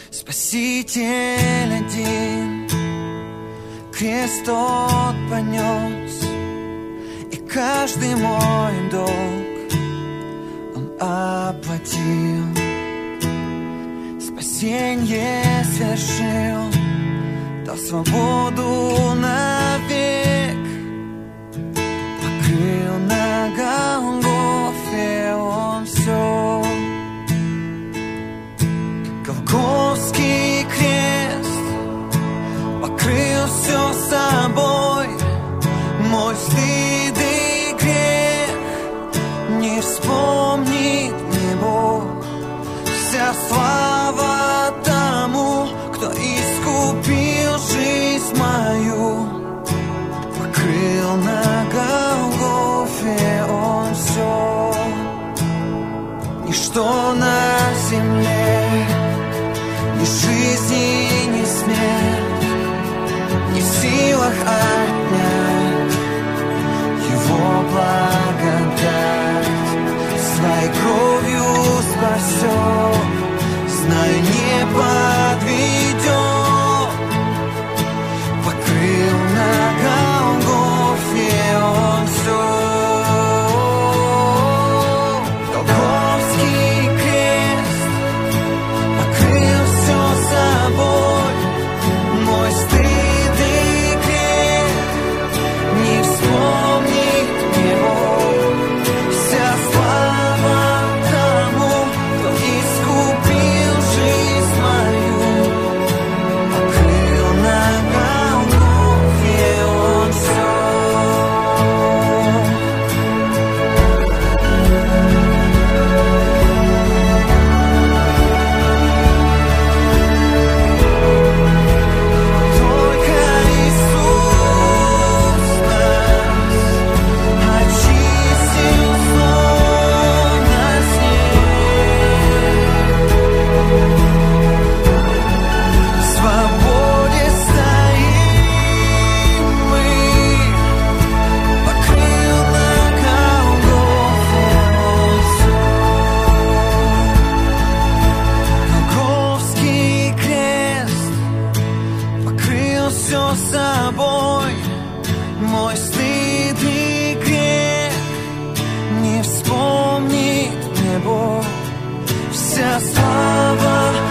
Спаситель один крест тот понес, и каждый мой долг он оплатил. Спасенье свершил, дал свободу навек, покрыл на Голгофе он все. Голгофский крест покрыл все собой, мой стыд и грех не вспомнит мне Бог. Вся слава тому, кто искупил жизнь мою, покрыл на Голгофе он все. Ничто на земле, ни жизни, ни смерть не в силах отнять его благодать. Своей кровью спасет, знаю, не подведет, покрыл на Голгофе он все. Мой стыд и грех не вспомнит мне Бог. Вся слава